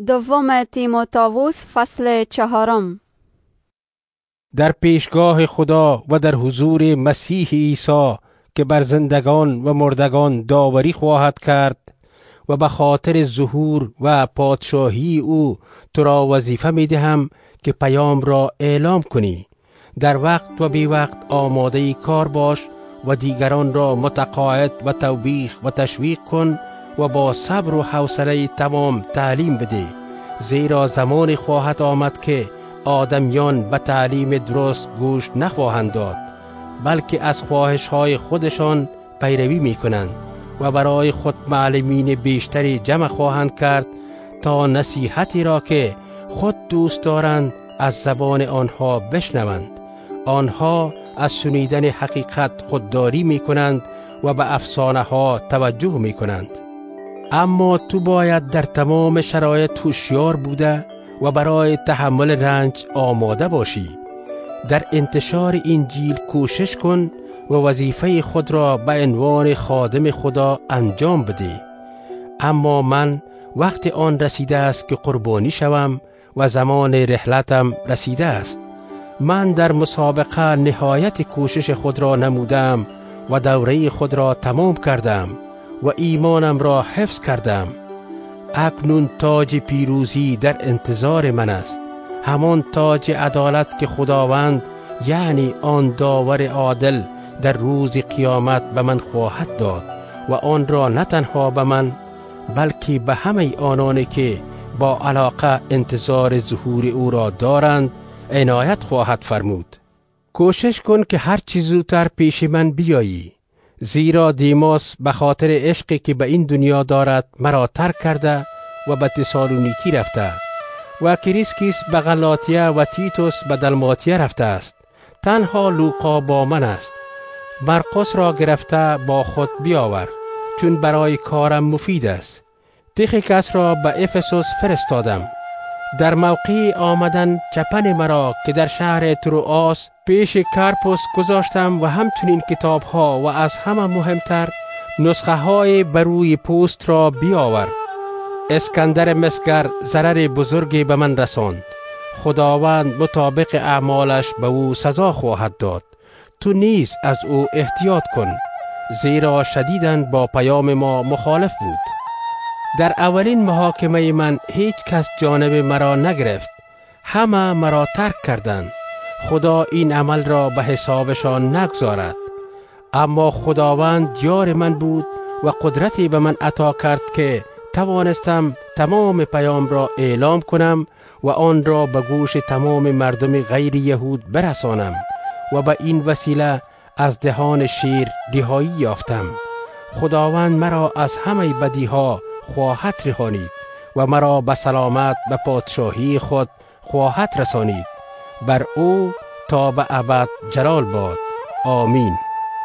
دوم تیموتائوس فصل 4. در پیشگاه خدا و در حضور مسیح عیسی که بر زندگان و مردگان داوری خواهد کرد و به خاطر ظهور و پادشاهی او تو را وظیفه می دهم که پیام را اعلام کنی. در وقت و بی وقت آماده کار باش و دیگران را متقاعد و توبیخ و تشویق کن و با صبر و حوصله تمام تعلیم بده، زیرا زمان خواهد آمد که آدمیان به تعلیم درست گوش نخواهند داد، بلکه از خواهش‌های خودشان پیروی می‌کنند و برای خود معلمین بیشتری جمع خواهند کرد تا نصیحتی را که خود دوست دارند از زبان آنها بشنوند. آنها از شنیدن حقیقت خودداری می‌کنند و به افسانه‌ها توجه می‌کنند. اما تو باید در تمام شرایط هوشیار بوده و برای تحمل رنج آماده باشی. در انتشار انجیل کوشش کن و وظیفه خود را به عنوان خادم خدا انجام بده. اما من وقت آن رسیده است که قربانی شوم و زمان رحلتم رسیده است. من در مسابقه نهایت کوشش خود را نمودم و دوره خود را تمام کردم و ایمانم را حفظ کردم. اکنون تاج پیروزی در انتظار من است، همان تاج عدالت که خداوند یعنی آن داور عادل در روز قیامت به من خواهد داد و آن را نه تنها به من بلکه به همه آنانی که با علاقه انتظار ظهور او را دارند عنایت خواهد فرمود. کوشش کن که هر چیز زودتر پیش من بیایی، زیرا دیماس به خاطر عشقی که به این دنیا دارد مرا ترک کرده و به تسالونیکی رفته و کریسکیس به غلاطیه و تیتوس به دلماتیه رفته است. تنها لوقا با من است. مرقس را گرفته با خود بیاور، چون برای کارم مفید است. تیخیکس را به افسوس فرستادم. در موقع آمدن چپن مرا که در شهر تروآس پیش کرپوس گذاشتم و همچنین کتاب ها و از همه مهمتر نسخه های بروی پوست را بیاور. اسکندر مسگر ضرر بزرگی به من رساند. خداوند مطابق اعمالش به او سزا خواهد داد. تو نیز از او احتیاط کن، زیرا شدیداً با پیام ما مخالف بود. در اولین محاکمه من هیچ کس جانب مرا نگرفت، همه مرا ترک کردند. خدا این عمل را به حسابشان نگذارد. اما خداوند یار من بود و قدرتی به من عطا کرد که توانستم تمام پیام را اعلام کنم و آن را به گوش تمام مردم غیر یهود برسانم و به این وسیله از دهان شیر رهایی یافتم. خداوند مرا از همه بدیها خواهد رهانید و مرا به سلامت به پادشاهی خود خواهد رسانید. بر او تا به ابد جلال باد. آمین.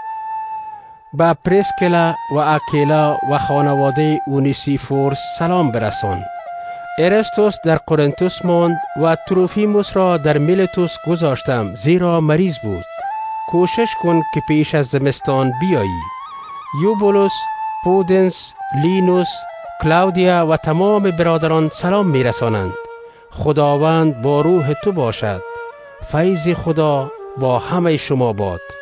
به پریسکلا و اکیلا و خانواده اونیسیفور سلام برسان. ارسطوس در قرنتوس ماند و تروفیموس را در میلتوس گذاشتم، زیرا مریض بود. کوشش کن که پیش از زمستان بیایی. یوبولوس، پودنس، لینوس، کلاودیا و تمام برادران سلام میرسانند. خداوند با روح تو باشد. فیض خدا با همه شما باد.